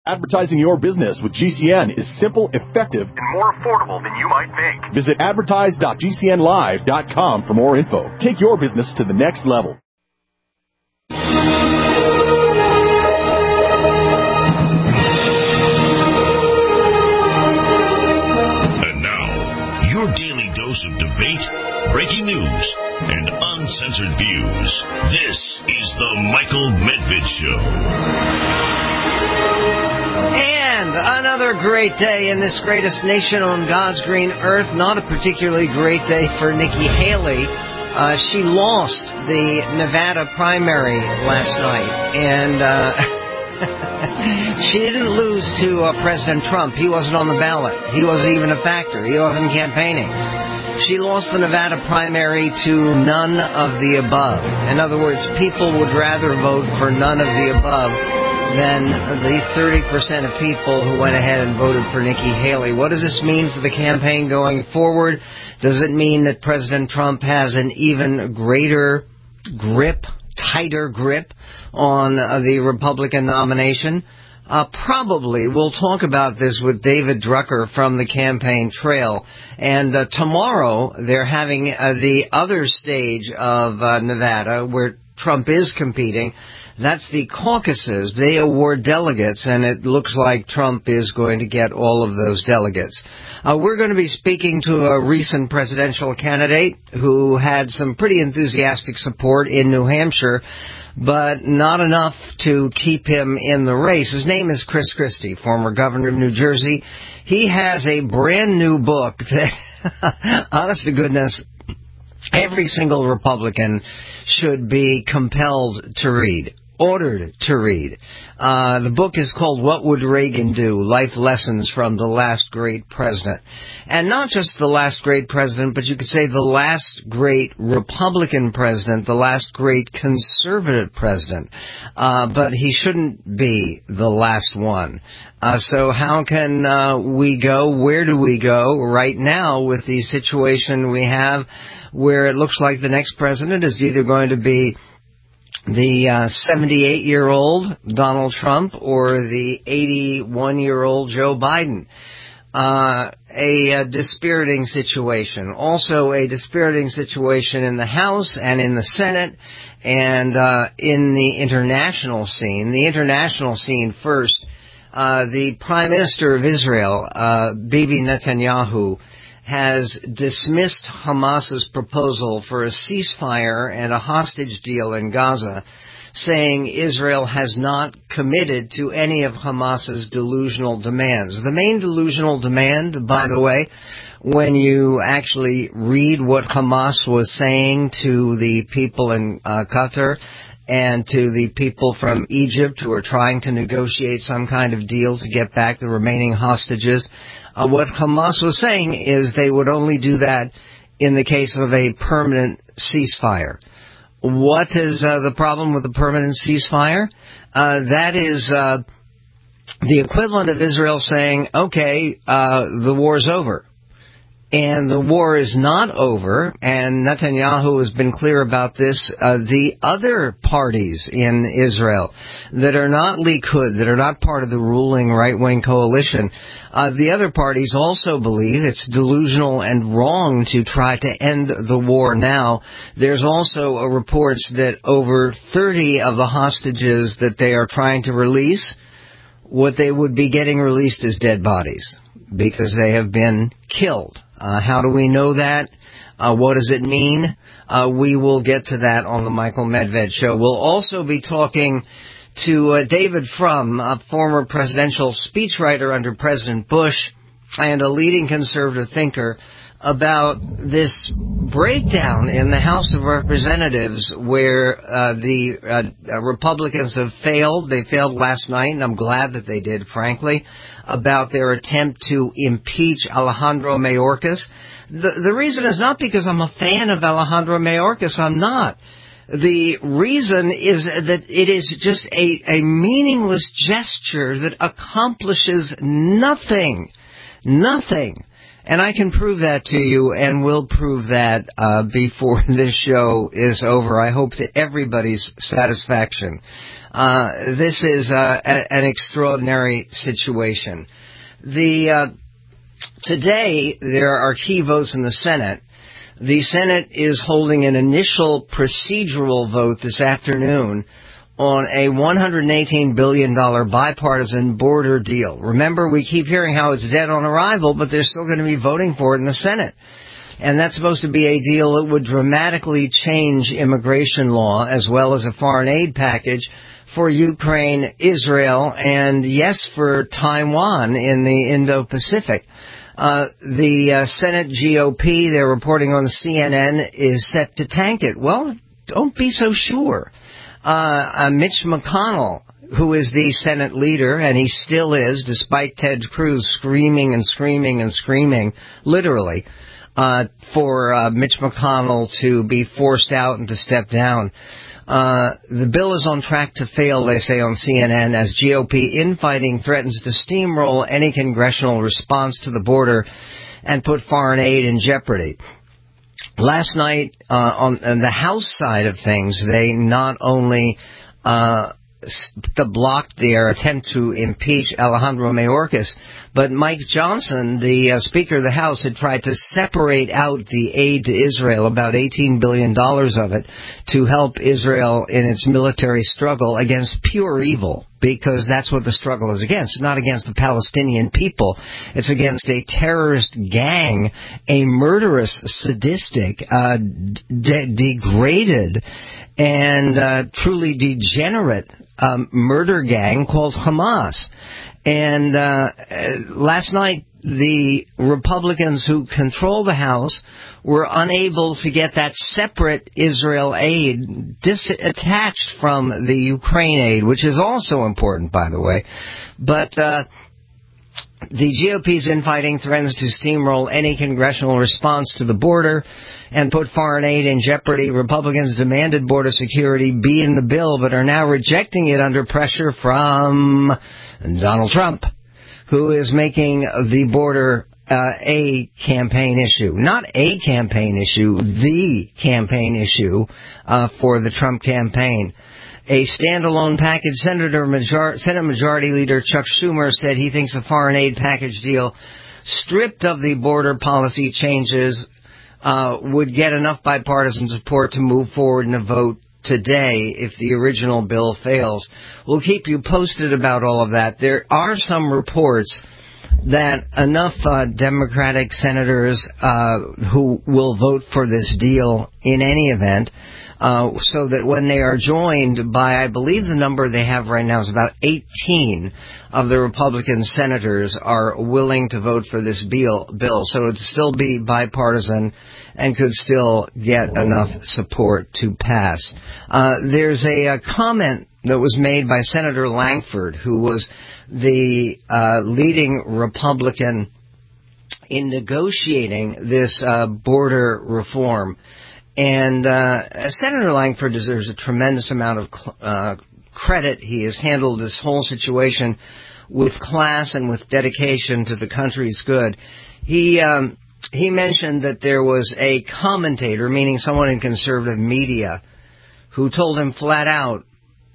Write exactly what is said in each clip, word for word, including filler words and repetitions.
Advertising your business with G C N is simple, effective, and more affordable than you might think. Visit advertise dot g c n live dot com for more info. Take your business to the next level. And now, your daily dose of debate, breaking news, and uncensored views. This is the Michael Medved Show. And another great day in this greatest nation on God's green earth. Not a particularly great day for Nikki Haley. Uh, she lost the Nevada primary last night, and uh, she didn't lose to uh, President Trump. He wasn't on the ballot. He wasn't even a factor. He wasn't campaigning. She lost the Nevada primary to none of the above. In other words, people would rather vote for none of the above than the thirty percent of people who went ahead and voted for Nikki Haley. What does this mean for the campaign going forward? Does it mean that President Trump has an even greater grip, tighter grip on uh, the Republican nomination? Uh, probably. We'll talk about this with David Drucker from the campaign trail. And uh, tomorrow they're having uh, the other stage of uh, Nevada where Trump is competing. That's the caucuses. They award delegates, and it looks like Trump is going to get all of those delegates. Uh, we're going to be speaking to a recent presidential candidate who had some pretty enthusiastic support in New Hampshire, but not enough to keep him in the race. His name is Chris Christie, former governor of New Jersey. He has a brand new book that, honest to goodness, every single Republican should be compelled to read. Ordered to read. Uh, the book is called What Would Reagan Do? Life Lessons from the Last Great President. And not just the last great president, but you could say the last great Republican president, the last great conservative president. Uh, but he shouldn't be the last one. Uh, so how can uh, we go? Where do we go right now with the situation we have where it looks like the next president is either going to be the uh, seventy-eight-year-old Donald Trump or the eighty-one-year-old Joe Biden? Uh, a, a dispiriting situation. Also a dispiriting situation in the House and in the Senate and uh, in the international scene. The international scene first. Uh, the Prime Minister of Israel, uh, Bibi Netanyahu, has dismissed Hamas's proposal for a ceasefire and a hostage deal in Gaza, saying Israel has not committed to any of Hamas's delusional demands. The main delusional demand, by the way, when you actually read what Hamas was saying to the people in uh, Qatar and to the people from Egypt who are trying to negotiate some kind of deal to get back the remaining hostages, Uh, what Hamas was saying is they would only do that in the case of a permanent ceasefire. What is uh, the problem with the permanent ceasefire? Uh, that is uh, the equivalent of Israel saying, okay, uh, the war's over. And the war is not over, and Netanyahu has been clear about this. Uh, the other parties in Israel that are not Likud, that are not part of the ruling right-wing coalition, uh, the other parties also believe it's delusional and wrong to try to end the war now. There's also uh, reports that over thirty of the hostages that they are trying to release, what they would be getting released is dead bodies because they have been killed. Uh, how do we know that? Uh, what does it mean? Uh, we will get to that on the Michael Medved Show. We'll also be talking to uh, David Frum, a former presidential speechwriter under President Bush and a leading conservative thinker, about this breakdown in the House of Representatives where uh, the uh, Republicans have failed. They failed last night, and I'm glad that they did, frankly, about their attempt to impeach Alejandro Mayorkas. The, the reason is not because I'm a fan of Alejandro Mayorkas. I'm not. The reason is that it is just a, a meaningless gesture that accomplishes nothing. Nothing. And I can prove that to you, and will prove that uh, before this show is over. I hope to everybody's satisfaction. Uh, this is uh, a, an extraordinary situation. The uh, today, there are key votes in the Senate. The Senate is holding an initial procedural vote this afternoon on a one hundred eighteen billion dollars bipartisan border deal. Remember, we keep hearing how it's dead on arrival, but they're still going to be voting for it in the Senate. And that's supposed to be a deal that would dramatically change immigration law, as well as a foreign aid package for Ukraine, Israel, and, yes, for Taiwan in the Indo-Pacific. Uh, the uh, Senate G O P, they're reporting on C N N, is set to tank it. Well, don't be so sure. Uh, uh, Mitch McConnell, who is the Senate leader, and he still is, despite Ted Cruz screaming and screaming and screaming, literally, uh, for uh, Mitch McConnell to be forced out and to step down. Uh, the bill is on track to fail, they say on C N N, as G O P infighting threatens to steamroll any congressional response to the border and put foreign aid in jeopardy. Last night, uh, on, on the House side of things, they not only uh, blocked their attempt to impeach Alejandro Mayorkas, but Mike Johnson, the uh, Speaker of the House, had tried to separate out the aid to Israel, about eighteen billion dollars of it, to help Israel in its military struggle against pure evil, because that's what the struggle is against. It's not against the Palestinian people. It's against a terrorist gang, a murderous, sadistic, uh, de- degraded, and uh, truly degenerate um, murder gang called Hamas. And uh, last night, the Republicans who control the House were unable to get that separate Israel aid detached from the Ukraine aid, which is also important, by the way. But uh, the G O P's infighting threatens to steamroll any congressional response to the border and put foreign aid in jeopardy. Republicans demanded border security be in the bill, but are now rejecting it under pressure from Donald Trump, who is making the border uh, a campaign issue. Not a campaign issue, the campaign issue uh, for the Trump campaign. A standalone package, Senator Major- Senate Majority Leader Chuck Schumer said he thinks the foreign aid package deal, stripped of the border policy changes, uh, would get enough bipartisan support to move forward in a vote today if the original bill fails. We'll keep you posted about all of that. There are some reports that enough uh, Democratic senators uh, who will vote for this deal in any event, uh, so that when they are joined by, I believe the number they have right now is about eighteen of the Republican senators are willing to vote for this bill, bill. So it'd still be bipartisan and could still get enough support to pass. Uh, there's a, a comment that was made by Senator Lankford, who was the uh, leading Republican in negotiating this uh, border reform. And uh, Senator Lankford deserves a tremendous amount of uh, credit. He has handled this whole situation with class and with dedication to the country's good. He um, he mentioned that there was a commentator, meaning someone in conservative media, who told him flat out,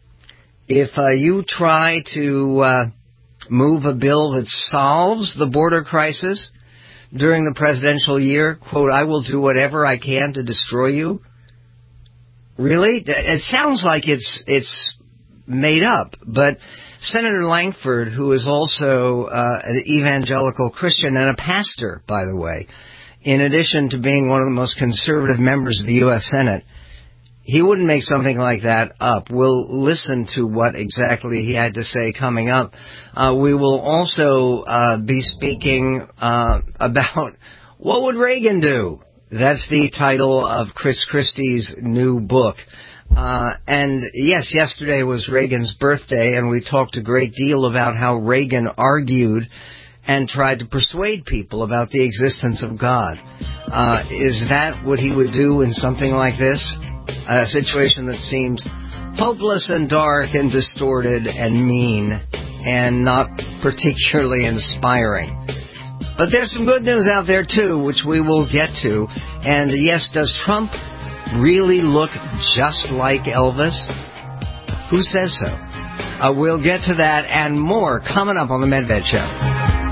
if uh, you try to uh, move a bill that solves the border crisis during the presidential year, quote, I will do whatever I can to destroy you. Really? It sounds like it's it's made up. But Senator Lankford, who is also uh, an evangelical Christian and a pastor, by the way, in addition to being one of the most conservative members of the U S Senate, he wouldn't make something like that up. We'll listen to what exactly he had to say coming up. Uh, we will also uh, be speaking uh, about what would Reagan do? That's the title of Chris Christie's new book. Uh, and yes, yesterday was Reagan's birthday, and we talked a great deal about how Reagan argued and tried to persuade people about the existence of God. Uh, is that what he would do in something like this? A situation that seems hopeless and dark and distorted and mean and not particularly inspiring. But there's some good news out there, too, which we will get to. And, yes, does Trump really look just like Elvis? Who says so? Uh, we'll get to that and more coming up on the Medved Show.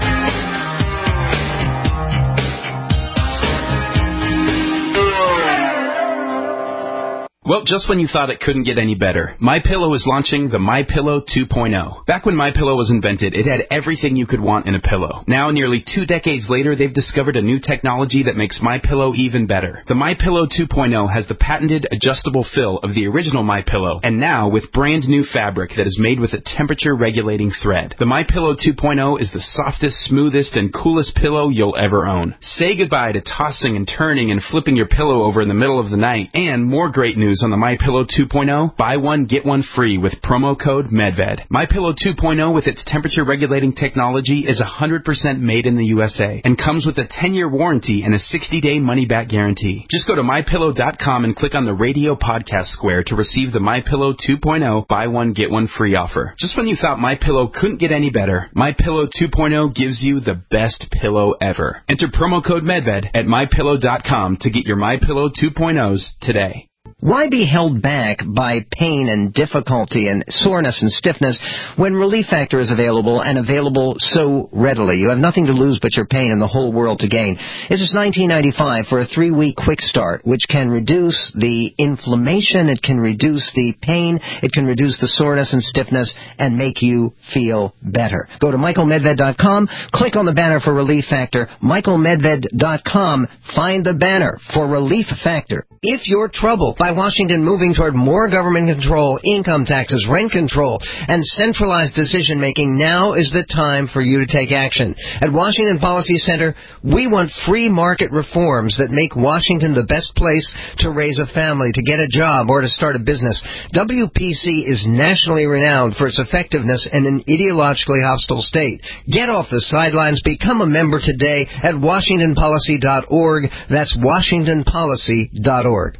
Well, just when you thought it couldn't get any better, MyPillow is launching the MyPillow two point oh. Back when MyPillow was invented, it had everything you could want in a pillow. Now, nearly two decades later, they've discovered a new technology that makes MyPillow even better. The MyPillow two point oh has the patented adjustable fill of the original MyPillow, and now with brand new fabric that is made with a temperature-regulating thread. The MyPillow two point oh is the softest, smoothest, and coolest pillow you'll ever own. Say goodbye to tossing and turning and flipping your pillow over in the middle of the night. And more great news on the MyPillow two point oh, buy one, get one free with promo code MedVed. MyPillow two point oh with its temperature-regulating technology is one hundred percent made in the U S A and comes with a ten-year warranty and a sixty-day money-back guarantee. Just go to my pillow dot com and click on the radio podcast square to receive the MyPillow two point oh buy one, get one free offer. Just when you thought MyPillow couldn't get any better, MyPillow two point oh gives you the best pillow ever. Enter promo code MedVed at my pillow dot com to get your MyPillow two point ohs today. Why be held back by pain and difficulty and soreness and stiffness when Relief Factor is available and available so readily? You have nothing to lose but your pain and the whole world to gain. It's just nineteen ninety-five for a three-week quick start, which can reduce the inflammation, it can reduce the pain, it can reduce the soreness and stiffness, and make you feel better. Go to michael medved dot com, click on the banner for Relief Factor, michael medved dot com, find the banner for Relief Factor. If you're troubled by Washington moving toward more government control, income taxes, rent control, and centralized decision-making, now is the time for you to take action. At Washington Policy Center, we want free market reforms that make Washington the best place to raise a family, to get a job, or to start a business. W P C is nationally renowned for its effectiveness in an ideologically hostile state. Get off the sidelines. Become a member today at washington policy dot org. That's washington policy dot org.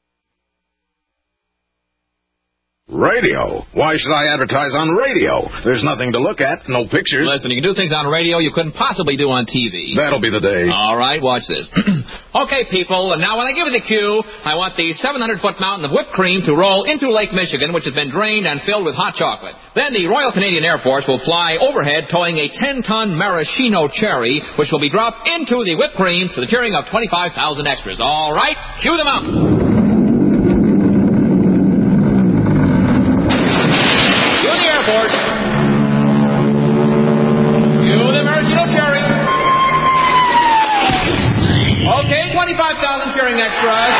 Radio? Why should I advertise on radio? There's nothing to look at, no pictures. Listen, you can do things on radio you couldn't possibly do on T V. That'll be the day. All right, watch this. Okay, people, and now when I give you the cue, I want the seven hundred foot mountain of whipped cream to roll into Lake Michigan, which has been drained and filled with hot chocolate. Then the Royal Canadian Air Force will fly overhead towing a ten ton maraschino cherry, which will be dropped into the whipped cream to the cheering of twenty-five thousand extras. All right, cue them out. twenty-five thousand cheering extras.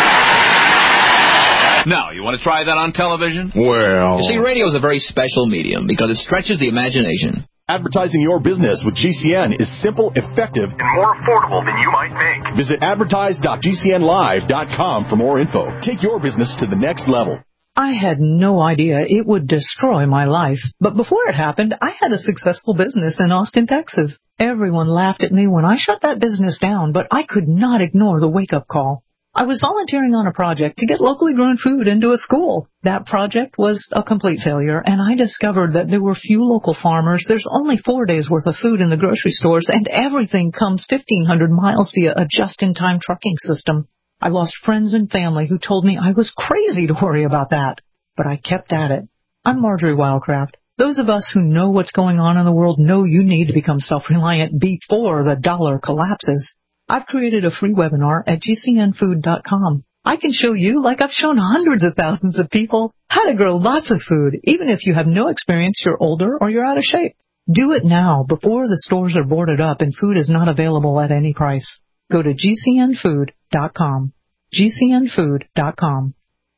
Now, you want to try that on television? Well... You see, radio is a very special medium because it stretches the imagination. Advertising your business with G C N is simple, effective, and more affordable than you might think. Visit advertise dot g c n live dot com for more info. Take your business to the next level. I had no idea it would destroy my life. But before it happened, I had a successful business in Austin, Texas. Everyone laughed at me when I shut that business down, but I could not ignore the wake-up call. I was volunteering on a project to get locally grown food into a school. That project was a complete failure, and I discovered that there were few local farmers. There's only four days' worth of food in the grocery stores, and everything comes fifteen hundred miles via a just-in-time trucking system. I lost friends and family who told me I was crazy to worry about that, but I kept at it. I'm Marjorie Wildcraft. Those of us who know what's going on in the world know you need to become self-reliant before the dollar collapses. I've created a free webinar at g c n food dot com. I can show you, like I've shown hundreds of thousands of people, how to grow lots of food, even if you have no experience, you're older, or you're out of shape. Do it now, before the stores are boarded up and food is not available at any price. Go to g c n food dot com. g c n food dot com.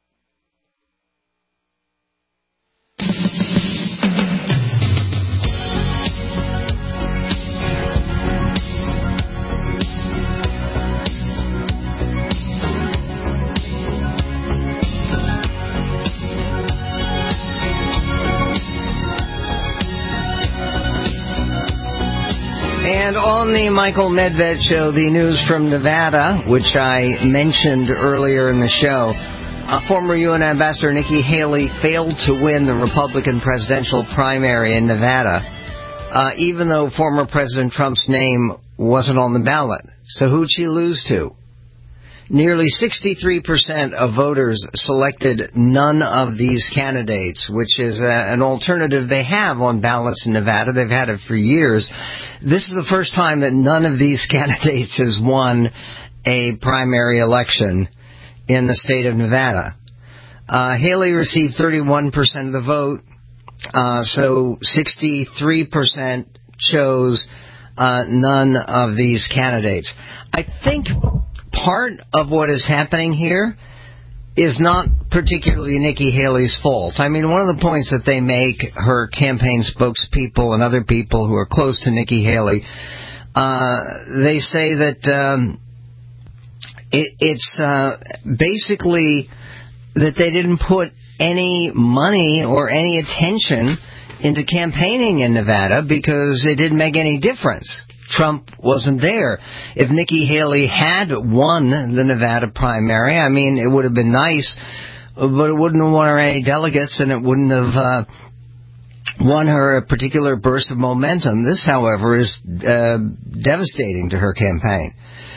And on the Michael Medved Show, the news from Nevada, which I mentioned earlier in the show. Uh, former U N Ambassador Nikki Haley failed to win the Republican presidential primary in Nevada. Uh, even though former President Trump's name wasn't on the ballot. So who'd she lose to? Nearly sixty-three percent of voters selected none of these candidates, which is a, an alternative they have on ballots in Nevada. They've had it for years. This is the first time that none of these candidates has won a primary election in the state of Nevada. Uh, Haley received thirty-one percent of the vote, uh, so sixty-three percent chose uh, none of these candidates. I think part of what is happening here is not particularly Nikki Haley's fault. I mean, one of the points that they make, her campaign spokespeople and other people who are close to Nikki Haley, uh, they say that um, it, it's uh, basically that they didn't put any money or any attention into campaigning in Nevada because it didn't make any difference. Trump wasn't there. If Nikki Haley had won the Nevada primary, I mean, it would have been nice, but it wouldn't have won her any delegates, and it wouldn't have uh, won her a particular burst of momentum. This, however, is uh, devastating to her campaign.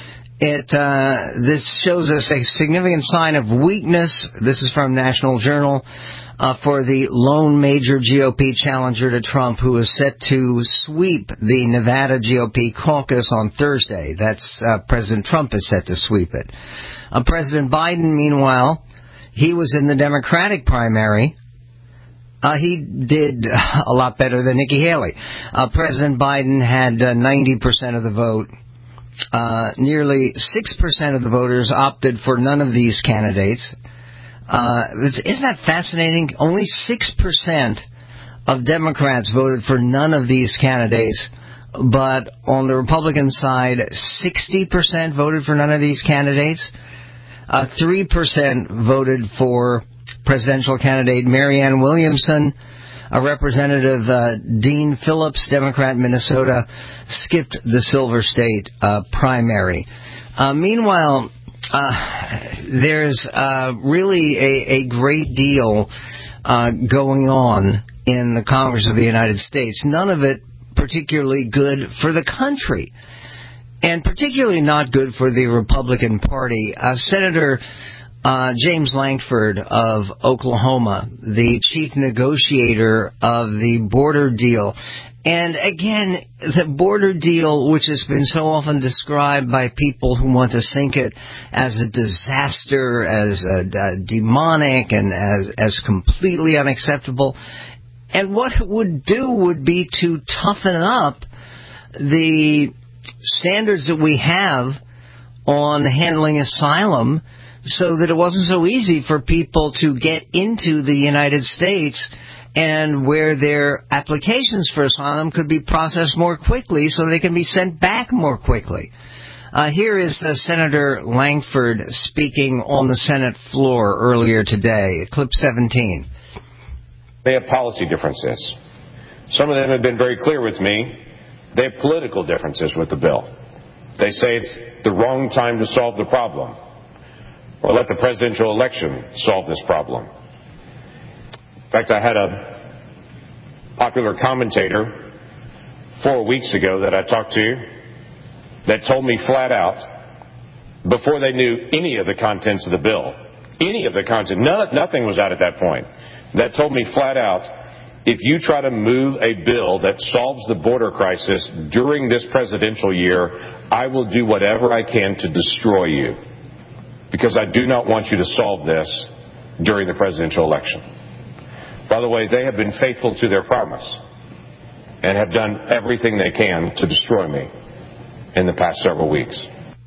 It uh, this shows us a significant sign of weakness. This is from National Journal. Uh, for the lone major G O P challenger to Trump, who is set to sweep the Nevada G O P caucus on Thursday. That's uh, President Trump is set to sweep it. Uh, President Biden, meanwhile, he was in the Democratic primary. Uh, he did a lot better than Nikki Haley. Uh, President Biden had uh, ninety percent of the vote. Uh, nearly six percent of the voters opted for none of these candidates. Uh, isn't that fascinating? Only six percent of Democrats voted for none of these candidates, but on the Republican side, sixty percent voted for none of these candidates. Uh, three percent voted for presidential candidate Marianne Williamson. A representative, uh, Dean Phillips, Democrat, Minnesota, skipped the Silver State uh, primary. Uh, meanwhile, Uh, there's uh, really a, a great deal uh, going on in the Congress of the United States. None of it particularly good for the country, and particularly not good for the Republican Party. Uh, Senator uh, James Lankford of Oklahoma, the chief negotiator of the border deal. And again, the border deal, which has been so often described by people who want to sink it as a disaster, as a, a demonic, and as, as completely unacceptable. And what it would do would be to toughen up the standards that we have on handling asylum so that it wasn't so easy for people to get into the United States, and where their applications for asylum could be processed more quickly so they can be sent back more quickly. Uh, here is uh, Senator Lankford speaking on the Senate floor earlier today, clip seventeen. They have policy differences. Some of them have been very clear with me. They have political differences with the bill. They say it's the wrong time to solve the problem, or let the presidential election solve this problem. In fact, I had a popular commentator four weeks ago that I talked to that told me flat out, before they knew any of the contents of the bill, any of the content, none, nothing was out at that point, that told me flat out, if you try to move a bill that solves the border crisis during this presidential year, I will do whatever I can to destroy you, because I do not want you to solve this during the presidential election. By the way, they have been faithful to their promise and have done everything they can to destroy me in the past several weeks.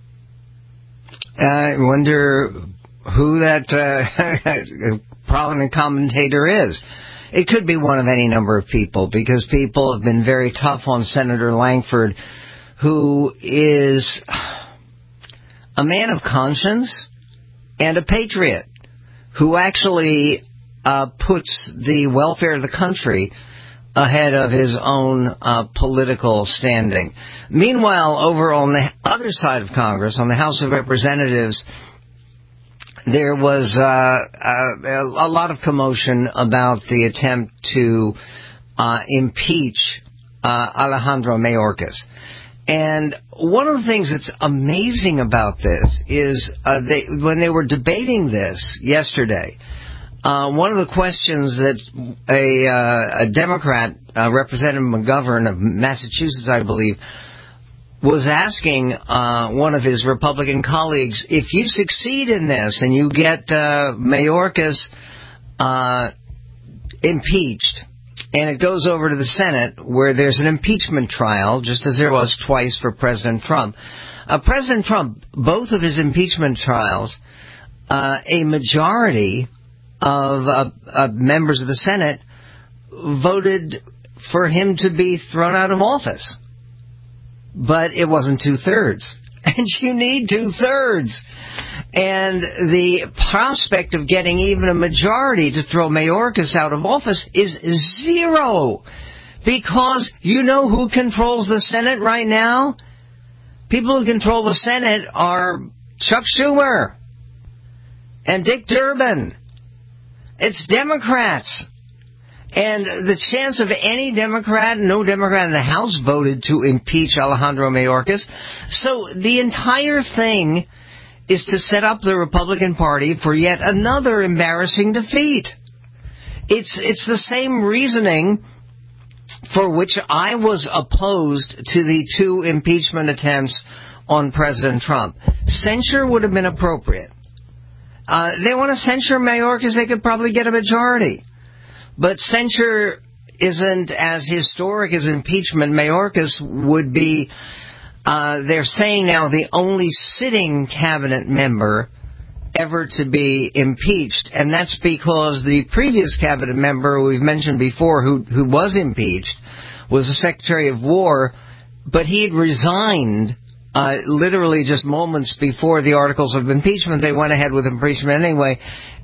I wonder who that uh, prominent commentator is. It could be one of any number of people, because people have been very tough on Senator Lankford, who is a man of conscience and a patriot, who actually Uh, puts the welfare of the country ahead of his own uh, political standing. Meanwhile, over on the other side of Congress, on the House of Representatives, there was uh, uh, a lot of commotion about the attempt to uh, impeach uh, Alejandro Mayorkas. And one of the things that's amazing about this is uh, they, when they were debating this yesterday, uh, one of the questions that a, uh, a Democrat, uh, Representative McGovern of Massachusetts, I believe, was asking uh, one of his Republican colleagues, if you succeed in this and you get uh, Mayorkas uh, impeached, and it goes over to the Senate where there's an impeachment trial, just as there was twice for President Trump. Uh, President Trump, both of his impeachment trials, uh, a majority of uh, uh, members of the Senate voted for him to be thrown out of office. But it wasn't two-thirds. And you need two-thirds. And the prospect of getting even a majority to throw Mayorkas out of office is zero. Because you know who controls the Senate right now? People who control the Senate are Chuck Schumer and Dick Durbin. It's Democrats. And the chance of any Democrat, no Democrat in the House voted to impeach Alejandro Mayorkas. So the entire thing is to set up the Republican Party for yet another embarrassing defeat. It's it's the same reasoning for which I was opposed to the two impeachment attempts on President Trump. Censure would have been appropriate. Uh, they want to censure Mayorkas, they could probably get a majority. But censure isn't as historic as impeachment. Mayorkas would be, uh, they're saying now, the only sitting cabinet member ever to be impeached. And that's because the previous cabinet member we've mentioned before who, who was impeached was the Secretary of War, but he had resigned uh, literally just moments before the articles of impeachment. They went ahead with impeachment anyway.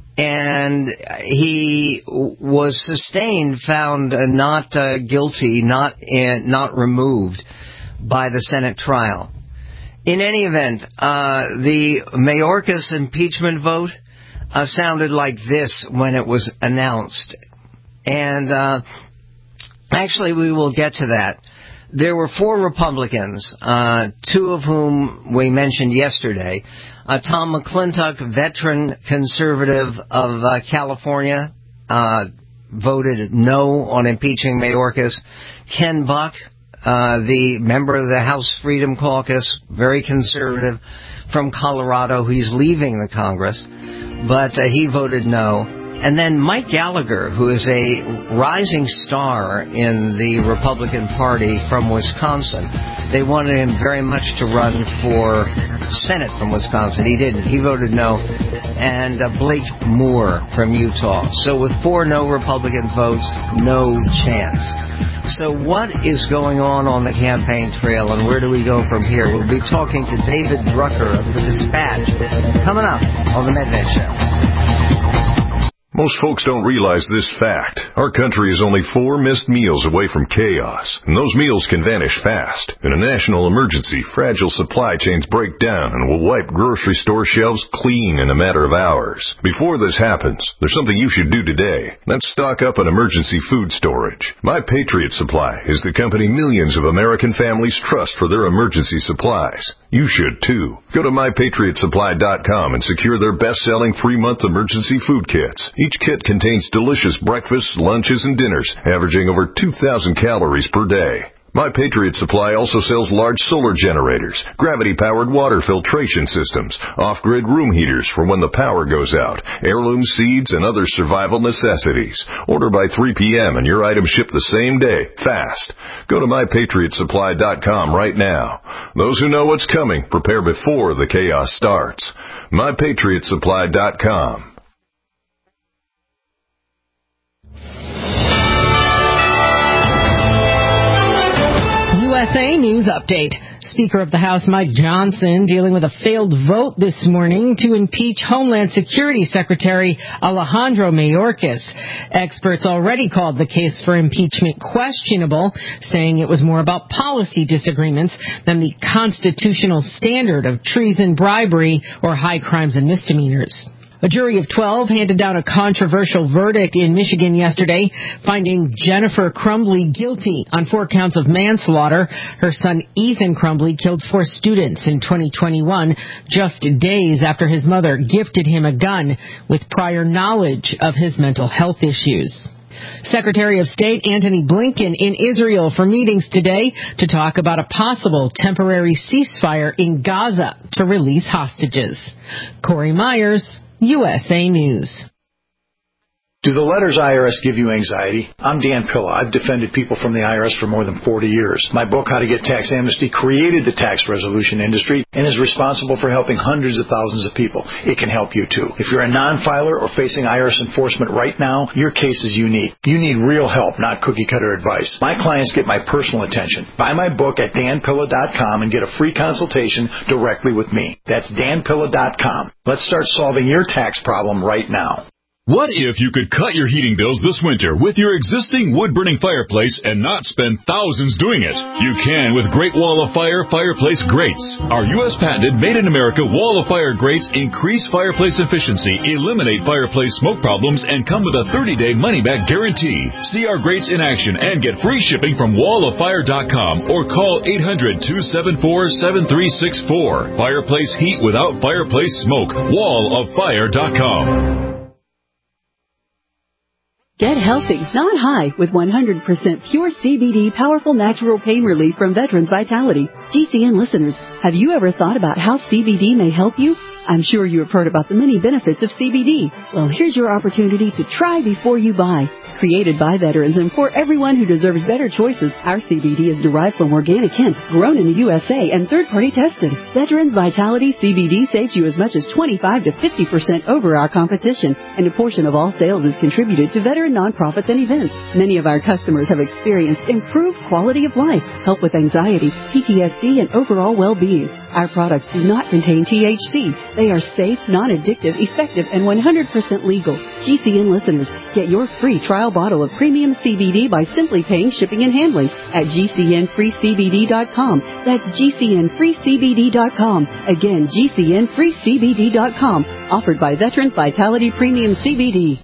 And he was sustained, found uh, not uh, guilty, not uh, not removed by the Senate trial. In any event, uh, the Mayorkas impeachment vote uh, sounded like this when it was announced. And uh, actually, we will get to that. There were four Republicans, uh, two of whom we mentioned yesterday. Uh, Tom McClintock, veteran conservative of uh, California, uh, voted no on impeaching Mayorkas. Ken Buck, uh, the member of the House Freedom Caucus, very conservative from Colorado, he's leaving the Congress, but uh, he voted no. And then Mike Gallagher, who is a rising star in the Republican Party from Wisconsin. They wanted him very much to run for Senate from Wisconsin. He didn't. He voted no. And uh, Blake Moore from Utah. So with four no Republican votes, no chance. So what is going on on the campaign trail, and where do we go from here? We'll be talking to David Drucker of the Dispatch coming up on the Medved Show. Most folks don't realize this fact. Our country is only four missed meals away from chaos, and those meals can vanish fast. In a national emergency, fragile supply chains break down and will wipe grocery store shelves clean in a matter of hours. Before this happens, there's something you should do today. That's stock up on emergency food storage. My Patriot Supply is the company millions of American families trust for their emergency supplies. You should too. Go to my patriot supply dot com and secure their best-selling three-month emergency food kits. Each kit contains delicious breakfasts, lunches, and dinners, averaging over two thousand calories per day. My Patriot Supply also sells large solar generators, gravity-powered water filtration systems, off-grid room heaters for when the power goes out, heirloom seeds, and other survival necessities. Order by three p.m. and your items ship the same day, fast. Go to my patriot supply dot com right now. Those who know what's coming prepare before the chaos starts. my patriot supply dot com. U S A News Update. Speaker of the House Mike Johnson dealing with a failed vote this morning to impeach Homeland Security Secretary Alejandro Mayorkas. Experts already called the case for impeachment questionable, saying it was more about policy disagreements than the constitutional standard of treason, bribery, or high crimes and misdemeanors. A jury of twelve handed down a controversial verdict in Michigan yesterday, finding Jennifer Crumbley guilty on four counts of manslaughter. Her son Ethan Crumbley killed four students in twenty twenty-one, just days after his mother gifted him a gun with prior knowledge of his mental health issues. Secretary of State Antony Blinken in Israel for meetings today to talk about a possible temporary ceasefire in Gaza to release hostages. Corey Myers, U S A News. Do the letters I R S give you anxiety? I'm Dan Pilla. I've defended people from the I R S for more than forty years. My book, How to Get Tax Amnesty, created the tax resolution industry and is responsible for helping hundreds of thousands of people. It can help you, too. If you're a non-filer or facing I R S enforcement right now, your case is unique. You need real help, not cookie-cutter advice. My clients get my personal attention. Buy my book at dan pilla dot com and get a free consultation directly with me. That's dan pilla dot com. Let's start solving your tax problem right now. What if you could cut your heating bills this winter with your existing wood-burning fireplace and not spend thousands doing it? You can with Great Wall of Fire fireplace grates. Our U S patented made-in-America Wall of Fire grates increase fireplace efficiency, eliminate fireplace smoke problems, and come with a thirty-day money-back guarantee. See our grates in action and get free shipping from wall of fire dot com or call eight hundred, two seven four, seven three six four. Fireplace heat without fireplace smoke. wall of fire dot com. Get healthy, not high, with one hundred percent pure C B D powerful natural pain relief from Veterans Vitality. G C N listeners, have you ever thought about how C B D may help you? I'm sure you have heard about the many benefits of C B D. Well, here's your opportunity to try before you buy. Created by veterans and for everyone who deserves better choices, our C B D is derived from organic hemp, grown in the U S A and third-party tested. Veterans Vitality C B D saves you as much as twenty-five to fifty percent over our competition, and a portion of all sales is contributed to veteran nonprofits and events. Many of our customers have experienced improved quality of life, help with anxiety, P T S D, and overall well-being. Our products do not contain T H C. They are safe, non-addictive, effective, and one hundred percent legal. G C N listeners, get your free trial bottle of premium C B D by simply paying shipping and handling at G C N free C B D dot com. That's G C N free C B D dot com. Again, G C N free C B D dot com. Offered by Veterans Vitality Premium C B D.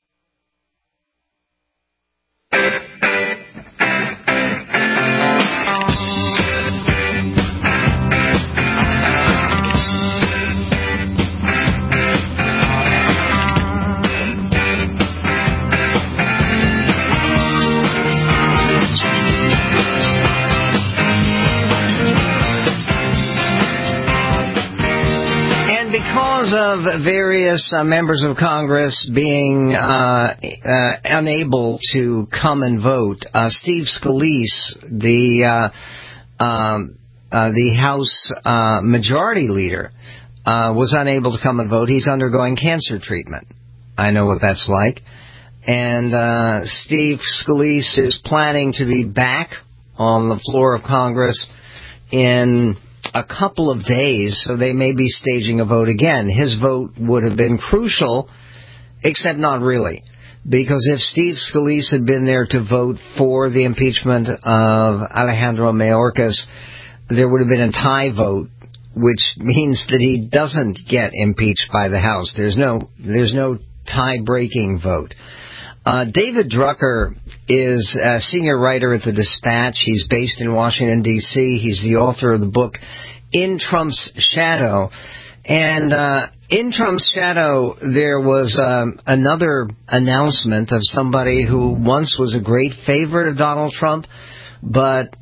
Because of various uh, members of Congress being uh, uh, unable to come and vote, uh, Steve Scalise, the uh, um, uh, the House uh, Majority Leader, uh, was unable to come and vote. He's undergoing cancer treatment. I know what that's like. And uh, Steve Scalise is planning to be back on the floor of Congress in a couple of days, so they may be staging a vote again. His vote would have been crucial, except not really, because if Steve Scalise had been there to vote for the impeachment of Alejandro Mayorkas, there would have been a tie vote, which means that he doesn't get impeached by the House. There's no, there's no tie-breaking vote. Uh, David Drucker is a senior writer at the Dispatch. He's based in Washington, D C He's the author of the book In Trump's Shadow. And uh, in Trump's shadow, there was um, another announcement of somebody who once was a great favorite of Donald Trump, but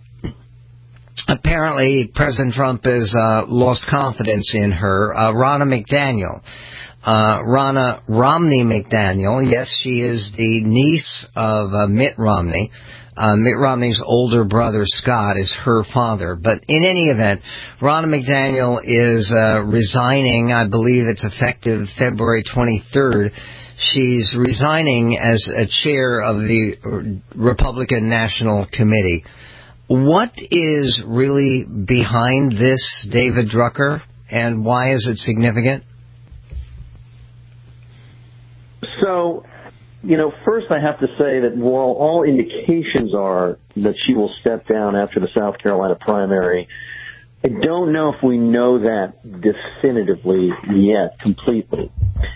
apparently President Trump has uh, lost confidence in her, uh, Ronna McDaniel. Uh, Ronna Romney McDaniel, yes, she is the niece of uh, Mitt Romney. Uh, Mitt Romney's older brother, Scott, is her father. But in any event, Ronna McDaniel is uh, resigning. I believe it's effective February twenty-third. She's resigning as a chair of the Republican National Committee. What is really behind this, David Drucker, and why is it significant? So, you know, first I have to say that while all indications are that she will step down after the South Carolina primary, I don't know if we know that definitively yet, completely.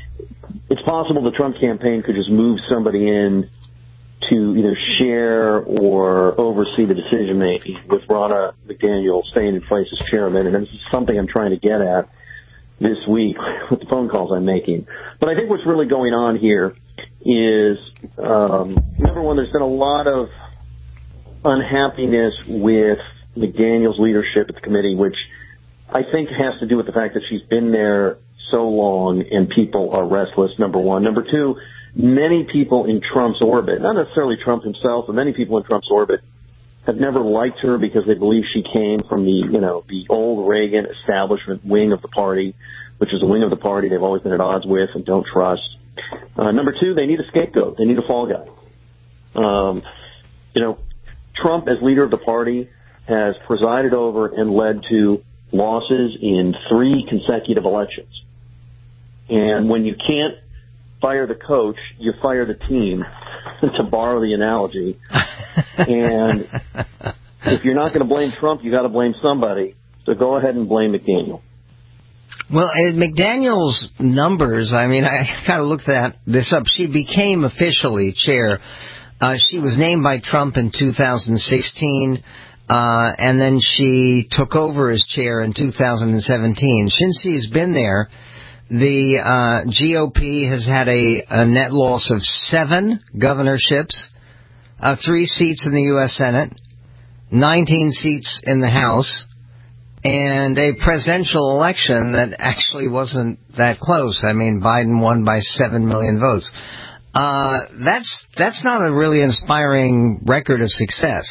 it's possible the Trump campaign could just move somebody in to either share or oversee the decision making with Ronna McDaniel staying in place as chairman, and this is something I'm trying to get at this week with the phone calls I'm making. But I think what's really going on here is, um, number one, there's been a lot of unhappiness with McDaniel's leadership at the committee, which I think has to do with the fact that she's been there so long and people are restless, number one. Number two, many people in Trump's orbit, not necessarily Trump himself, but many people in Trump's orbit have never liked her because they believe she came from the, you know, the old Reagan establishment wing of the party, which is a wing of the party they've always been at odds with and don't trust. Uh, number two, they need a scapegoat. They need a fall guy. Um, you know, Trump, as leader of the party, has presided over and led to losses in three consecutive elections. And when you can't fire the coach, you fire the team, to borrow the analogy. And if you're not going to blame Trump, you got to blame somebody. So go ahead and blame McDaniel. Well, McDaniel's numbers, I mean, I kind of looked that this up. She became officially chair. Uh, she was named by Trump in two thousand sixteen, uh, and then she took over as chair in two thousand seventeen. Since she's been there, the uh, G O P has had a, a net loss of seven governorships, uh, three seats in the U S Senate, nineteen seats in the House, and a presidential election that actually wasn't that close. I mean, Biden won by seven million votes. Uh, that's that's not a really inspiring record of success.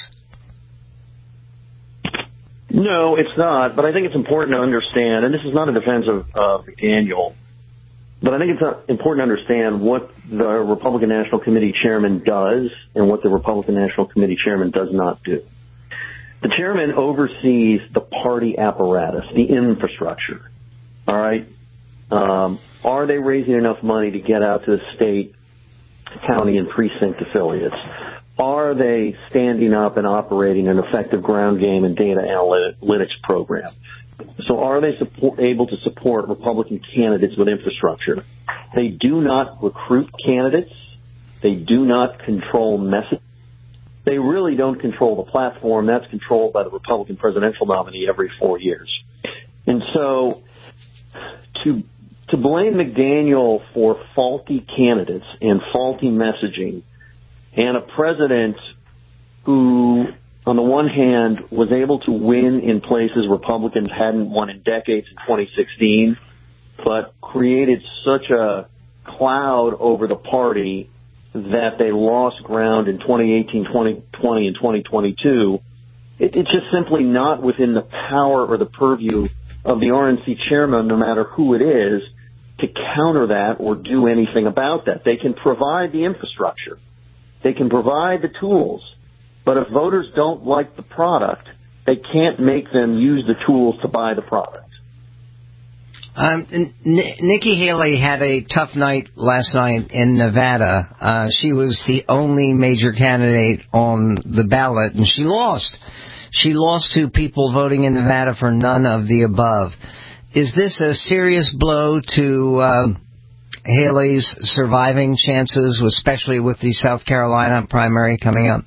No, it's not, but I think it's important to understand, and this is not a defense of uh, McDaniel, but I think it's important to understand what the Republican National Committee chairman does and what the Republican National Committee chairman does not do. The chairman oversees the party apparatus, the infrastructure. All right? Um, are they raising enough money to get out to the state, county, and precinct affiliates? Are they standing up and operating an effective ground game and data analytics program? So are they support, able to support Republican candidates with infrastructure? They do not recruit candidates. They do not control message. They really don't control the platform. That's controlled by the Republican presidential nominee every four years. And so to to blame McDaniel for faulty candidates and faulty messaging, and a president who, on the one hand, was able to win in places Republicans hadn't won in decades in twenty sixteen, but created such a cloud over the party that they lost ground in twenty eighteen, twenty twenty, and twenty twenty-two, it, it's just simply not within the power or the purview of the R N C chairman, no matter who it is, to counter that or do anything about that. They can provide the infrastructure. They can provide the tools. But if voters don't like the product, they can't make them use the tools to buy the product. Um, N- Nikki Haley had a tough night last night in Nevada. Uh, she was the only major candidate on the ballot, and she lost. She lost to people voting in Nevada for none of the above. Is this a serious blow to uh, Haley's surviving chances, especially with the South Carolina primary coming up?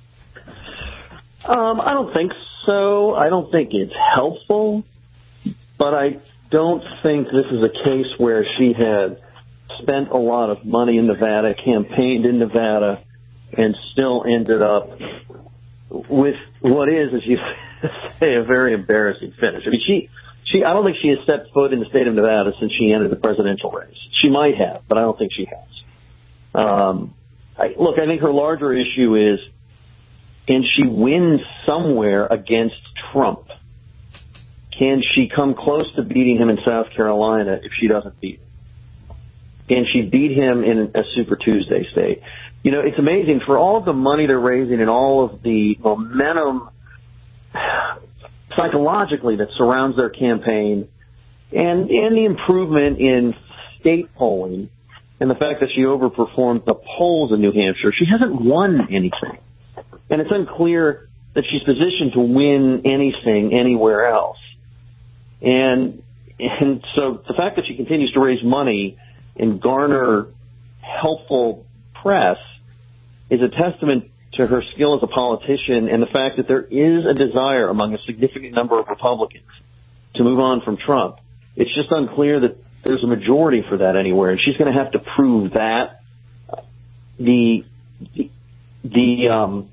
Um, I don't think so. I don't think it's helpful, but I don't think this is a case where she had spent a lot of money in Nevada, campaigned in Nevada, and still ended up with what is, as you say, a very embarrassing finish. I mean, she, she, I don't think she has stepped foot in the state of Nevada since she entered the presidential race. She might have, but I don't think she has. Um, I, look, I think her larger issue is, can she win somewhere against Trump? Can she come close to beating him in South Carolina if she doesn't beat him? Can she beat him in a Super Tuesday state? You know, it's amazing. For all of the money they're raising and all of the momentum psychologically that surrounds their campaign and, and the improvement in state polling and the fact that she overperformed the polls in New Hampshire, she hasn't won anything. And it's unclear that she's positioned to win anything anywhere else. And and so the fact that she continues to raise money and garner helpful press is a testament to her skill as a politician and the fact that there is a desire among a significant number of Republicans to move on from Trump. It's just unclear that there's a majority for that anywhere, and she's going to have to prove that. The the, the um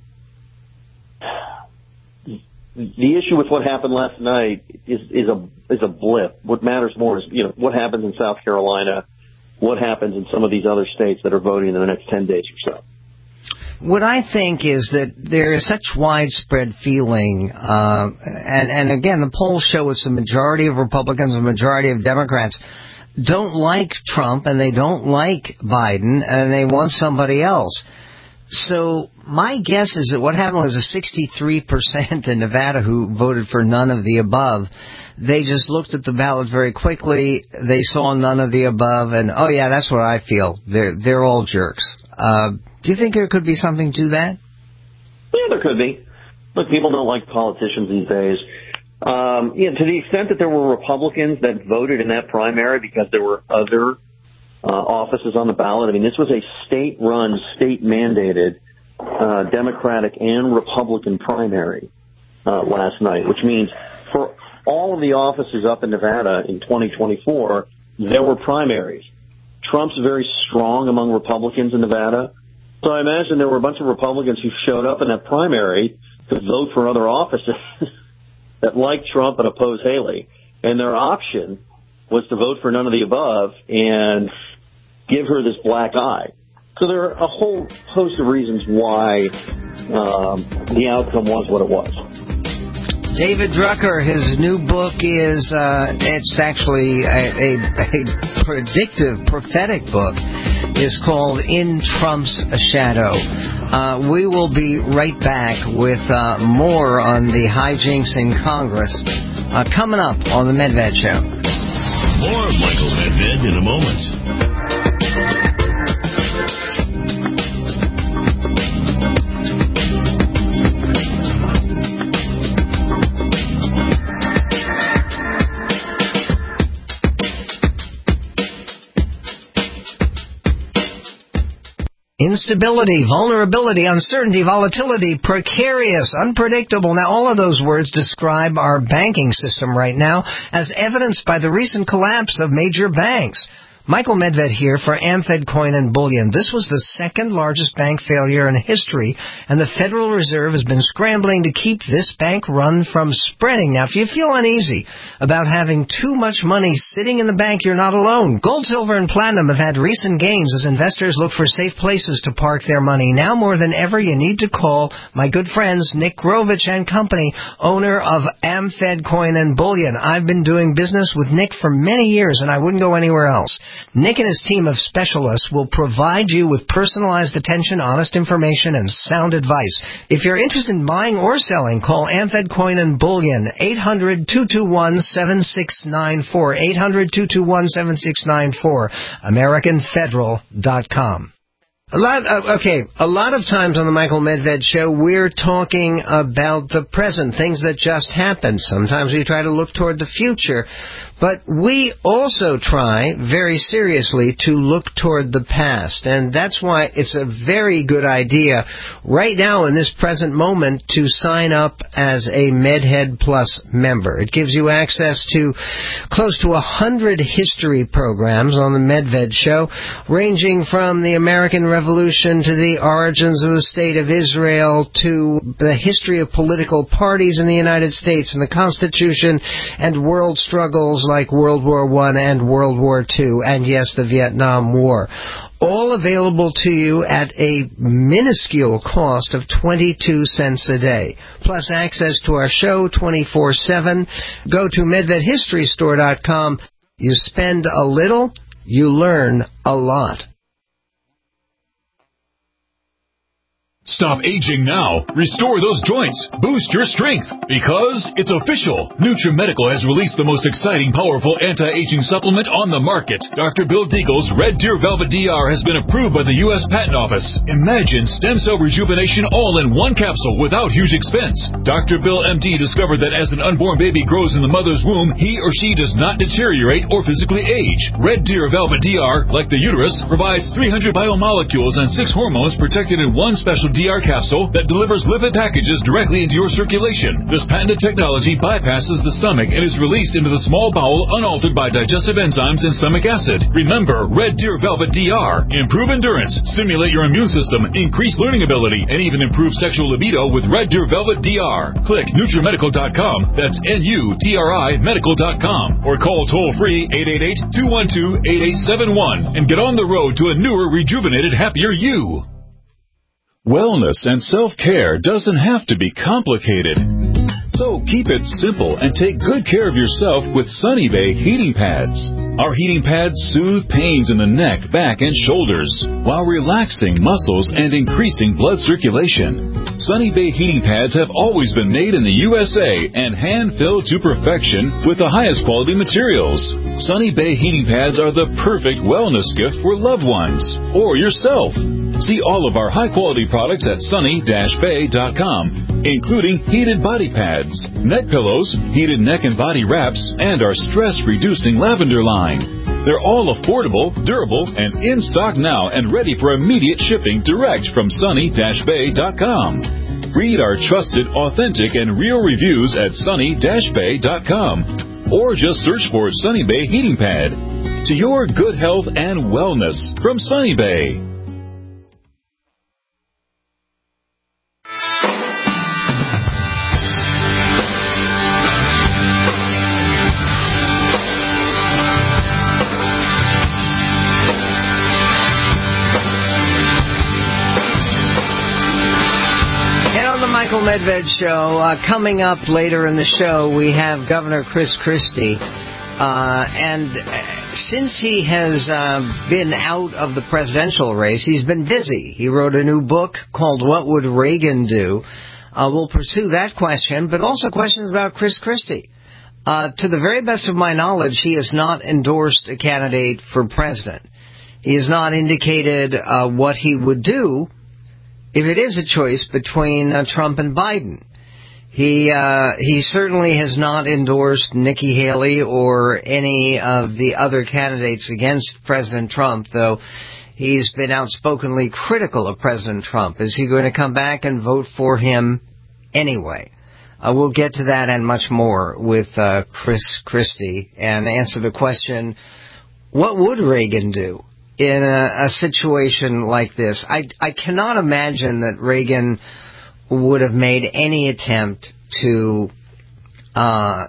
the issue with what happened last night is is a is a blip. What matters more is, you know, what happens in South Carolina, what happens in some of these other states that are voting in the next ten days or so. What I think is that there is such widespread feeling, uh, and, and again, the polls show it's a majority of Republicans, a majority of Democrats don't like Trump, and they don't like Biden, and they want somebody else. So my guess is that what happened was a sixty-three percent in Nevada who voted for none of the above. They just looked at the ballot very quickly. They saw none of the above, and, oh, yeah, that's what I feel. They're, they're all jerks. Uh, do you think there could be something to that? Yeah, there could be. Look, people don't like politicians these days. Um, you know, to the extent that there were Republicans that voted in that primary because there were other uh, offices on the ballot. I mean, this was a state-run, state-mandated uh, Democratic and Republican primary uh, last night, which means for all of the offices up in Nevada in twenty twenty-four, there were primaries. Trump's very strong among Republicans in Nevada. So I imagine there were a bunch of Republicans who showed up in that primary to vote for other offices that like Trump and oppose Haley. And their option was to vote for none of the above and give her this black eye. So there are a whole host of reasons why um, the outcome was what it was. David Drucker, his new book is, uh, it's actually a, a, a predictive, prophetic book. It's called In Trump's Shadow. Uh, we will be right back with uh, more on the hijinks in Congress uh, coming up on the Medved Show. More Michael Medved in a moment. Instability, vulnerability, uncertainty, volatility, precarious, unpredictable. Now, all of those words describe our banking system right now, as evidenced by the recent collapse of major banks. Michael Medved here for AmFed Coin and Bullion. This was the second largest bank failure in history, and the Federal Reserve has been scrambling to keep this bank run from spreading. Now, if you feel uneasy about having too much money sitting in the bank, you're not alone. Gold, silver, and platinum have had recent gains as investors look for safe places to park their money. Now more than ever, you need to call my good friends Nick Grovich and Company, owner of AmFed Coin and Bullion. I've been doing business with Nick for many years, and I wouldn't go anywhere else. Nick and his team of specialists will provide you with personalized attention, honest information, and sound advice. If you're interested in buying or selling, call AmFed Coin and Bullion, eight hundred, two two one, seven six nine four, eight hundred, two two one, seven six nine four, American Federal dot com. A lot, uh, okay, a lot of times on the Michael Medved Show, we're talking about the present, things that just happened. Sometimes we try to look toward the future. But we also try, very seriously, to look toward the past. And that's why it's a very good idea right now in this present moment to sign up as a MedHead Plus member. It gives you access to close to a hundred history programs on the Medved Show, ranging from the American Revolution to the origins of the State of Israel to the history of political parties in the United States and the Constitution and world struggles like World War One and World War Two, and yes, the Vietnam War. All available to you at a minuscule cost of twenty-two cents a day. Plus access to our show twenty-four seven. Go to medved history store dot com. You spend a little, you learn a lot. Stop aging now. Restore those joints. Boost your strength. Because it's official. NutriMedical has released the most exciting, powerful anti-aging supplement on the market. Doctor Bill Deagle's Red Deer Velvet D R has been approved by the U S Patent Office. Imagine stem cell rejuvenation all in one capsule without huge expense. Doctor Bill M D discovered that as an unborn baby grows in the mother's womb, he or she does not deteriorate or physically age. Red Deer Velvet D R, like the uterus, provides three hundred biomolecules and six hormones protected in one special D R capsule that delivers lipid packages directly into your circulation. This patented technology bypasses the stomach and is released into the small bowel unaltered by digestive enzymes and stomach acid. Remember, Red Deer Velvet D R. Improve endurance, stimulate your immune system, increase learning ability, and even improve sexual libido with Red Deer Velvet D R. Click NutriMedical dot com. That's N U T R I Medical dot com. Or call toll-free eight eight eight, two one two, eight eight seven one and get on the road to a newer, rejuvenated, happier you. Wellness and self-care doesn't have to be complicated. So keep it simple and take good care of yourself with Sunny Bay heating pads. Our heating pads soothe pains in the neck, back, and shoulders while relaxing muscles and increasing blood circulation. Sunny Bay heating pads have always been made in the U S A and hand-filled to perfection with the highest quality materials. Sunny Bay heating pads are the perfect wellness gift for loved ones or yourself. See all of our high-quality products at sunny dash bay dot com, including heated body pads, neck pillows, heated neck and body wraps, and our stress-reducing lavender line. They're all affordable, durable, and in stock now and ready for immediate shipping direct from sunny dash bay dot com. Read our trusted, authentic, and real reviews at sunny dash bay dot com or just search for Sunny Bay Heating Pad. To your good health and wellness from Sunny Bay. Michael Medved Show. Uh, coming up later in the show, we have Governor Chris Christie. Uh, and since he has uh, been out of the presidential race, he's been busy. He wrote a new book called What Would Reagan Do? Uh, we'll pursue that question, but also questions about Chris Christie. Uh, to the very best of my knowledge, he has not endorsed a candidate for president. He has not indicated uh, what he would do if it is a choice between uh, Trump and Biden. He uh, he certainly has not endorsed Nikki Haley or any of the other candidates against President Trump, though he's been outspokenly critical of President Trump. Is he going to come back and vote for him anyway? Uh, we'll get to that and much more with uh, Chris Christie and answer the question, what would Reagan do in a, a situation like this? I, I cannot imagine that Reagan would have made any attempt to uh,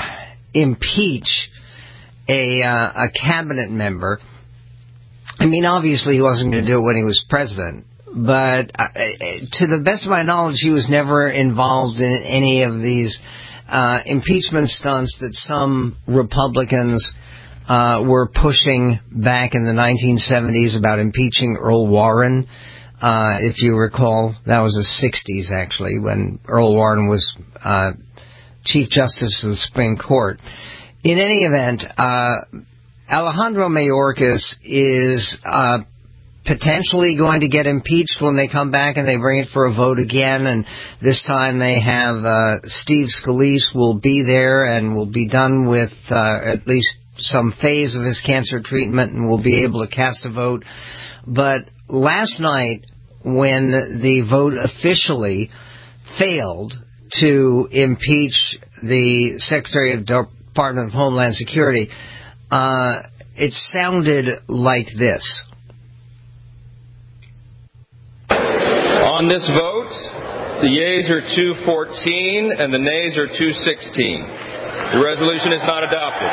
impeach a, uh, a cabinet member. I mean, obviously he wasn't going to do it when he was president, but uh, to the best of my knowledge, he was never involved in any of these uh, impeachment stunts that some Republicans Uh, were pushing back in the nineteen seventies about impeaching Earl Warren. Uh, if you recall, that was the sixties, actually, when Earl Warren was uh, Chief Justice of the Supreme Court. In any event, uh, Alejandro Mayorkas is uh, potentially going to get impeached when they come back and they bring it for a vote again. And this time they have uh, Steve Scalise will be there and will be done with uh, at least some phase of his cancer treatment and will be able to cast a vote. But last night, when the vote officially failed to impeach the Secretary of the Department of Homeland Security, uh, it sounded like this. On this vote, the yeas are two fourteen and the nays are two sixteen. The resolution is not adopted.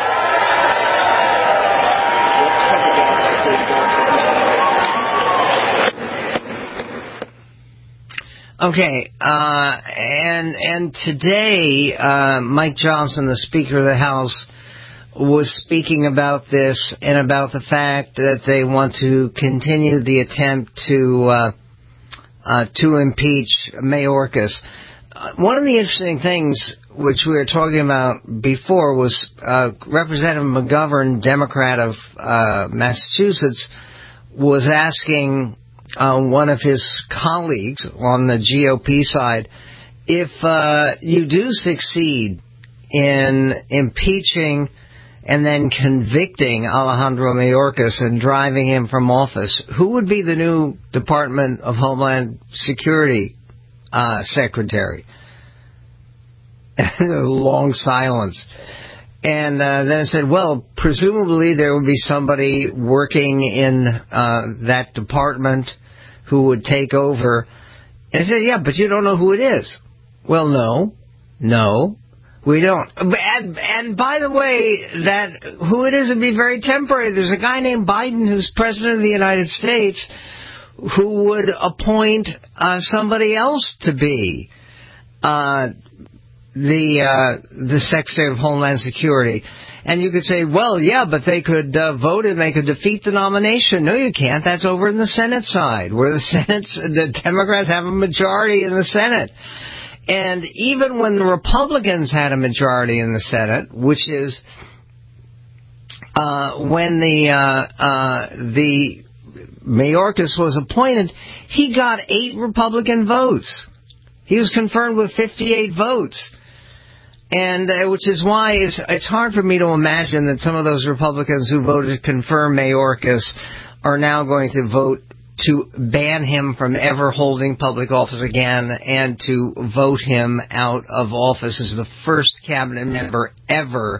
Okay, uh, and and today, uh, Mike Johnson, the Speaker of the House, was speaking about this and about the fact that they want to continue the attempt to uh, uh, to impeach Mayorkas. Uh, one of the interesting things which we were talking about before was uh, Representative McGovern, Democrat of uh, Massachusetts, was asking uh, one of his colleagues on the G O P side, if uh, you do succeed in impeaching and then convicting Alejandro Mayorkas and driving him from office, who would be the new Department of Homeland Security uh, secretary? Long silence. And uh, then I said, well, presumably there would be somebody working in uh, that department who would take over. And I said, yeah, but you don't know who it is. Well, no. No. We don't. And, and by the way, that who it is would be very temporary. There's a guy named Biden who's president of the United States who would appoint uh, somebody else to be uh, the uh, the Secretary of Homeland Security. And you could say, well, yeah, but they could uh, vote and they could defeat the nomination. No, you can't. That's over in the Senate side, where the Senate, the Democrats have a majority in the Senate. And even when the Republicans had a majority in the Senate, which is uh, when the uh, uh, the Mayorkas was appointed, he got eight Republican votes. He was confirmed with fifty-eight votes. And uh, which is why it's, it's hard for me to imagine that some of those Republicans who voted to confirm Mayorkas are now going to vote to ban him from ever holding public office again and to vote him out of office as the first cabinet member ever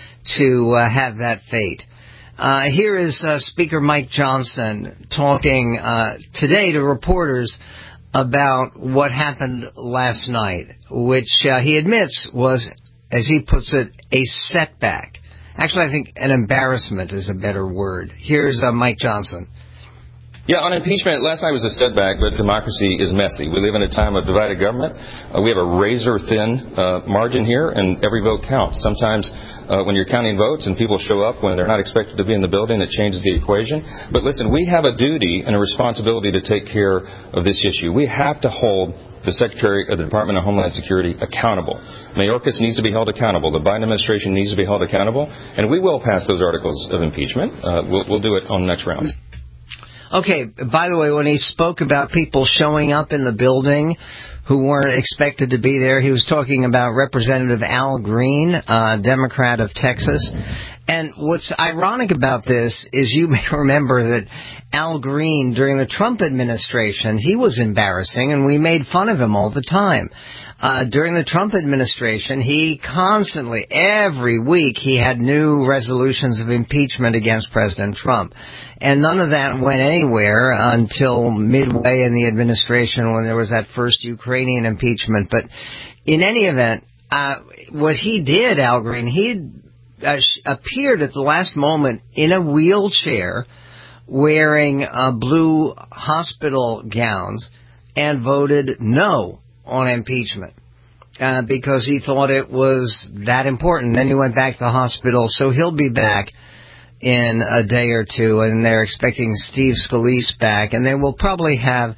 to uh, have that fate. Uh, here is uh, Speaker Mike Johnson talking uh, today to reporters about what happened last night, which uh, he admits was, as he puts it, a setback. Actually, I think an embarrassment is a better word. Here's uh, Mike Johnson. Yeah, on impeachment, last night was a setback, but democracy is messy. We live in a time of divided government. Uh, we have a razor-thin uh, margin here, and every vote counts. Sometimes uh, when you're counting votes and people show up when they're not expected to be in the building, it changes the equation. But listen, we have a duty and a responsibility to take care of this issue. We have to hold the Secretary of the Department of Homeland Security accountable. Mayorkas needs to be held accountable. The Biden administration needs to be held accountable. And we will pass those articles of impeachment. Uh, we'll, we'll do it on the next round. Okay, by the way, when he spoke about people showing up in the building who weren't expected to be there, he was talking about Representative Al Green, uh, Democrat of Texas. And what's ironic about this is you may remember that Al Green, during the Trump administration, he was embarrassing, and we made fun of him all the time. Uh, during the Trump administration, he constantly, every week, he had new resolutions of impeachment against President Trump. And none of that went anywhere until midway in the administration when there was that first Ukrainian impeachment. But in any event, uh, what he did, Al Green, he uh, appeared at the last moment in a wheelchair wearing uh, blue hospital gowns and voted no on impeachment uh, because he thought it was that important. Then he went back to the hospital, so he'll be back in a day or two, and they're expecting Steve Scalise back, and then we'll probably have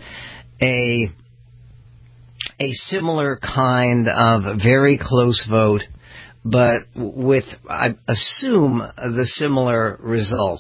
a a similar kind of very close vote, but with, I assume, the similar result.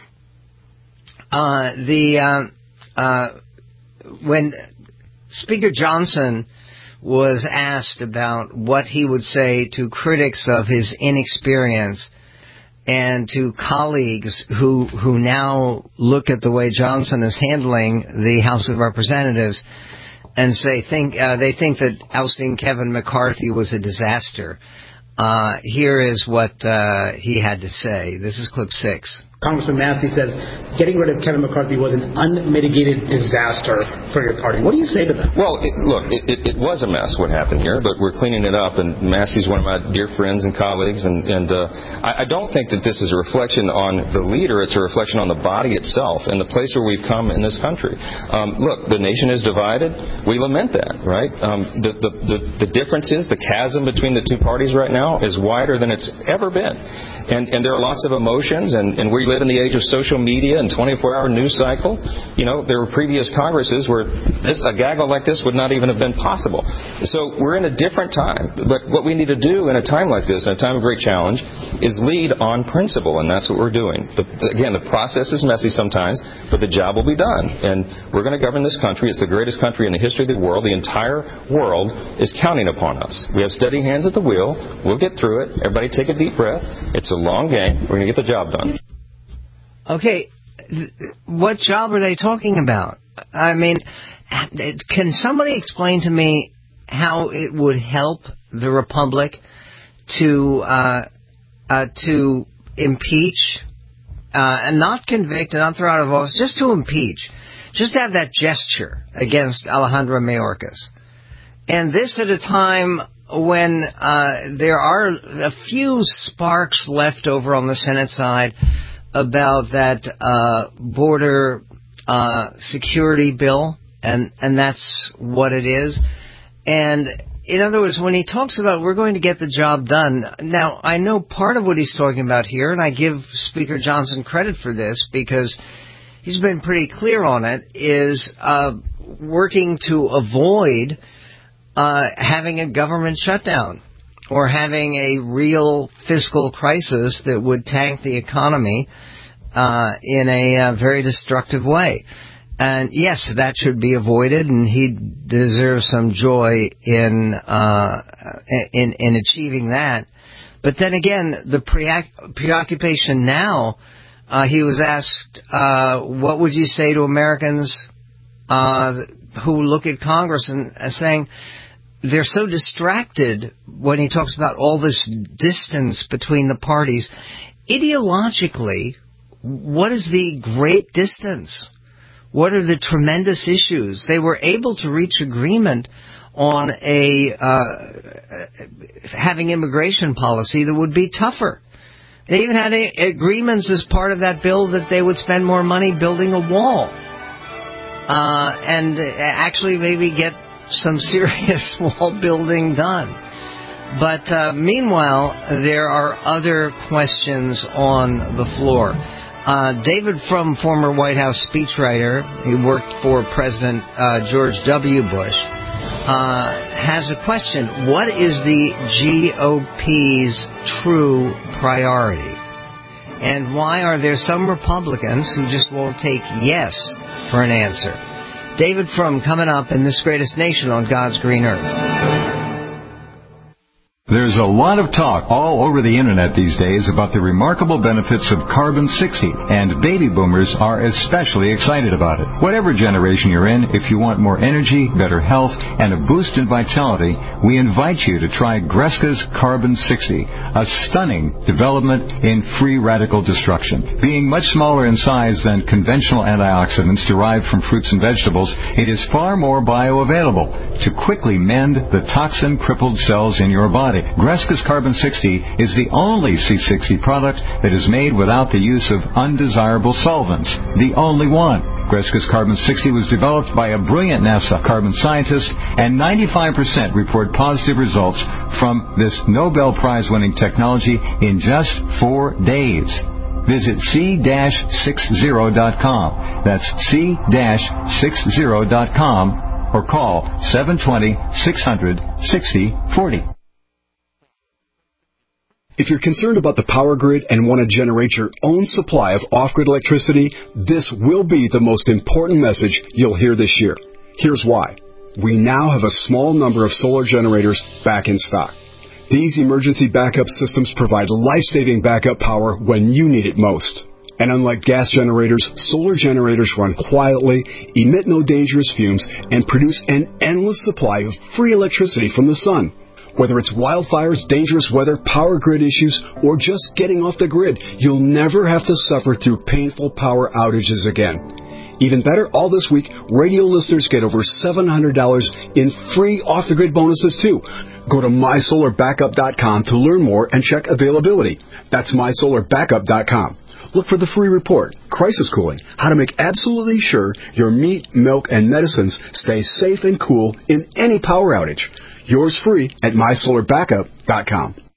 Uh, the uh, uh, when Speaker Johnson was asked about what he would say to critics of his inexperience and to colleagues who who now look at the way Johnson is handling the House of Representatives and say think uh, they think that ousting Kevin McCarthy was a disaster. Uh, here is what uh, he had to say. This is clip six. Congressman Massey says getting rid of Kevin McCarthy was an unmitigated disaster for your party. What do you say to that? Well, it, look, it, it, it was a mess what happened here, but we're cleaning it up, and Massey's one of my dear friends and colleagues, and, and uh, I, I don't think that this is a reflection on the leader. It's a reflection on the body itself and the place where we've come in this country. Um, look, the nation is divided. We lament that, right? Um, the, the, the, the difference is the chasm between the two parties right now is wider than it's ever been. And, and there are lots of emotions, and, and we live in the age of social media and twenty-four hour news cycle. You know, there were previous Congresses where this, a gaggle like this would not even have been possible. So we're in a different time. But what we need to do in a time like this, in a time of great challenge, is lead on principle, and that's what we're doing. But again, the process is messy sometimes, but the job will be done. And we're going to govern this country. It's the greatest country in the history of the world. The entire world is counting upon us. We have steady hands at the wheel. We'll get through it. Everybody take a deep breath. It's a long game. We're going to get the job done. Okay, what job are they talking about? I mean, can somebody explain to me how it would help the Republic to uh, uh, to impeach uh, and not convict and not throw out of office, just to impeach, just to have that gesture against Alejandro Mayorkas? And this at a time when uh, there are a few sparks left over on the Senate side about that uh, border uh, security bill, and, and that's what it is. And in other words, when he talks about we're going to get the job done, now I know part of what he's talking about here, and I give Speaker Johnson credit for this because he's been pretty clear on it, is uh, working to avoid uh, having a government shutdown or having a real fiscal crisis that would tank the economy uh, in a uh, very destructive way. And yes, that should be avoided, and he deserves some joy in uh, in, in achieving that. But then again, the pre- preoccupation now, uh, he was asked, uh, what would you say to Americans uh, who look at Congress and uh, saying, they're so distracted when he talks about all this distance between the parties. Ideologically, what is the great distance? What are the tremendous issues? They were able to reach agreement on a uh, having immigration policy that would be tougher. They even had a, agreements as part of that bill that they would spend more money building a wall uh, and actually maybe get some serious wall building done. But uh, meanwhile, there are other questions on the floor. Uh, David Frum, former White House speechwriter, he worked for President uh, George W. Bush, uh, has a question. What is the G O P's true priority? And why are there some Republicans who just won't take yes for an answer? David Frum coming up in This Greatest Nation on God's Green Earth. There's a lot of talk all over the internet these days about the remarkable benefits of Carbon sixty, and baby boomers are especially excited about it. Whatever generation you're in, if you want more energy, better health, and a boost in vitality, we invite you to try Greska's Carbon sixty, a stunning development in free radical destruction. Being much smaller in size than conventional antioxidants derived from fruits and vegetables, it is far more bioavailable to quickly mend the toxin-crippled cells in your body. Greska's Carbon sixty is the only C sixty product that is made without the use of undesirable solvents. The only one. Greska's Carbon sixty was developed by a brilliant NASA carbon scientist, and ninety-five percent report positive results from this Nobel Prize-winning technology in just four days. Visit C sixty dot com. That's C sixty dot com or call seven two zero, six hundred, sixty forty. If you're concerned about the power grid and want to generate your own supply of off-grid electricity, this will be the most important message you'll hear this year. Here's why. We now have a small number of solar generators back in stock. These emergency backup systems provide life-saving backup power when you need it most. And unlike gas generators, solar generators run quietly, emit no dangerous fumes, and produce an endless supply of free electricity from the sun. Whether it's wildfires, dangerous weather, power grid issues, or just getting off the grid, you'll never have to suffer through painful power outages again. Even better, all this week, radio listeners get over seven hundred dollars in free off-the-grid bonuses, too. Go to my solar backup dot com to learn more and check availability. That's my solar backup dot com. Look for the free report, Crisis Cooling, how to make absolutely sure your meat, milk, and medicines stay safe and cool in any power outage. Yours free at my solar backup dot com.